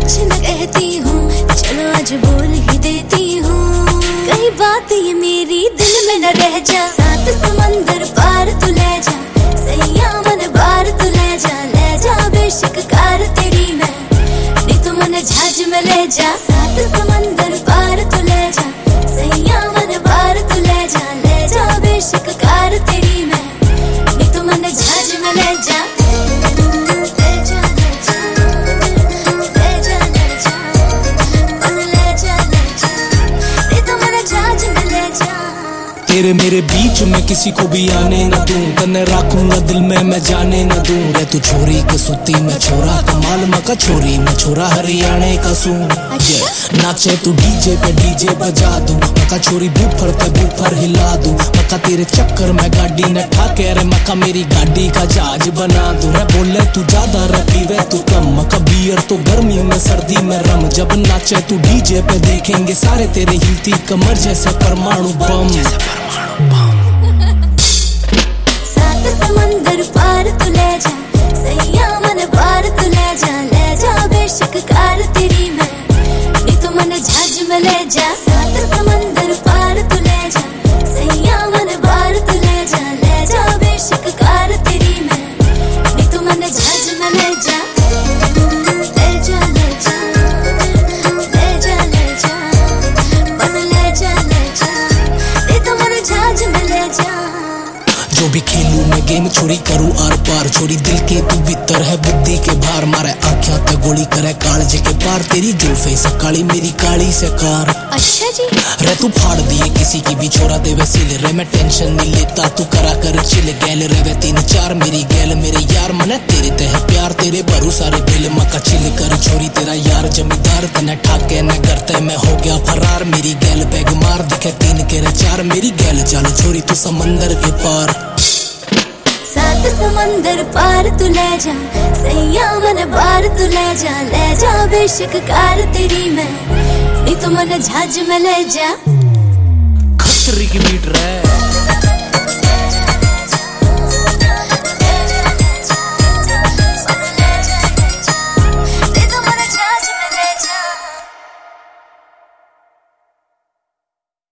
कुछ न कहती हूँ, चलो आज बोल ही देती हूँ। कई बात ये मेरी दिल में न रह जा, सात समंदर पार तू ले जा, सैया मन बार तू ले जा बेशक कार तेरी मैं, नी तू मन जहाज में ले जा। सात समंदर पार तू ले जा, सैया मन बार तू ले जा बेशक कार तेरी मैं, नी तू मन जहाज में ले जा। तेरे मेरे बीच में किसी को भी आने न दूं, तन्ने रखूंगा दिल में मैं जाने न दूं। रे तू छोरी कसुती मैं छोरा, कमाल मका छोरी मैं छोरा हरियाणे का सूं। नाचे तू डीजे पे डीजे बजा दूं, मका छोरी बूफर पे बूफर हिला दूं। मका तेरे चक्कर में गाड़ी न ठाके, रे मका मेरी गाड़ी का जहाज बना दूं। रे बोले तू ज्यादा रे पीवे तू कम, मका बियर तो गर्मी में सर्दी में रम। जब नाचे तू डीजे पे देखेंगे सारे तेरे हिलती कमर जैसे परमाणु बम। सात समंदर पार तू ले जा, सैया मन बार तू ले जा बेशक कार तेरी मैं, नी तू मन जहाज में ले जा। सात समंदर पार तू ले जा, सैया मन बार तू ले जा बेशक कार तेरी मैं, नी तू मन जहाज में ले जा। जो भी खेलूं मैं गेम छोड़ी करूं आर पार, छोड़ी दिल के तू भीतर है बुद्धि के भार। मारे आँखियां ते गोली करे कालजे के पार, तेरी जुल्फे से काली मेरी काली से कार। अच्छा जी रे तू फाड़ दिए किसी की भी छोरा दे वसीले, रे मैं टेंशन नहीं लेता तू करा कर चिल। गैल रे वे 3-4 मेरी गैल मेरे यार, मने तेरे ते है प्यार तेरे भरू सारे दिल। मका चिल कर छोरी तेरा यार जमींदार, तने ठाके न करते मैं हो गया फरार। मेरी गैल बैग मार दिखे 3 के 4, मेरी गैल चल छोरी तू समंदर के पार। सात समंदर पार तू ले जा, सैया मन बार तू ले जा बेशक कार तेरी मैं, नी तू मन जहाज में ले जा। खतरी की बीट रहा है।